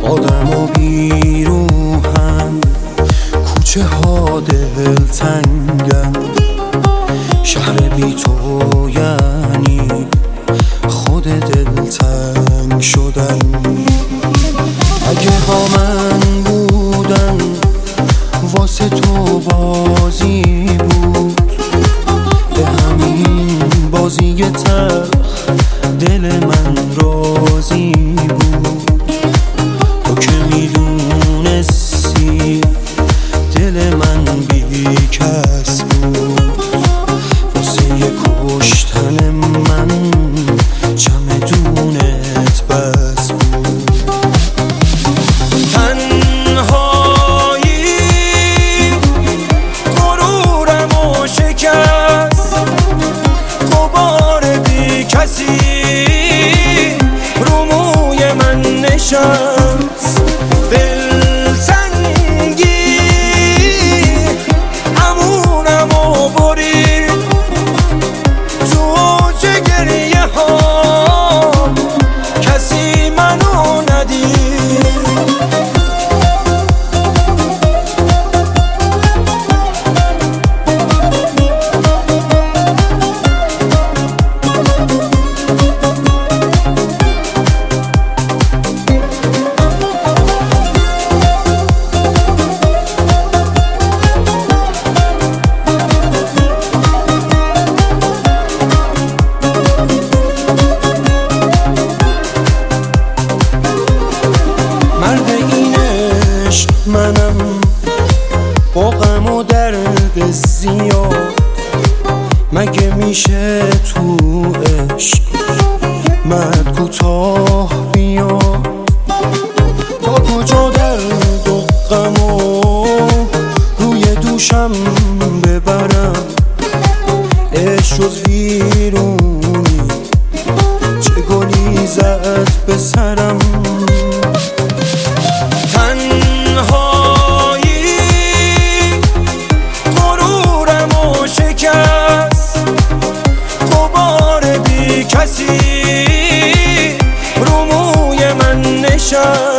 آدم و بیروحن، کوچه ها دلتنگن، شهر بی تو یعنی خود دلتنگ شدن. اگه با من بودن واسه تو بازی بود، به همین بازی تلخ دل من راضی بود. تو که میدونستی دل من بی کس بود، واسه کشتن من چمدونت بس بود. تنهایی غرورمو شکست، غبار بی کسی رو موی من نشست. دلتنگی امونمو برید تو اوج گریه ها، کسی منو ندید. مرد این عشق منم، با غم و درد زیاد. مگه میشه تو عشق مرد کوتاه بیاد؟ تا کجا درد و غم و روی دوشم ببرم؟ عشق جز ویرونی چه گلی زد به سرم. تنهایی غرورمو شکست، غبار بی کسی رو موی من نشست.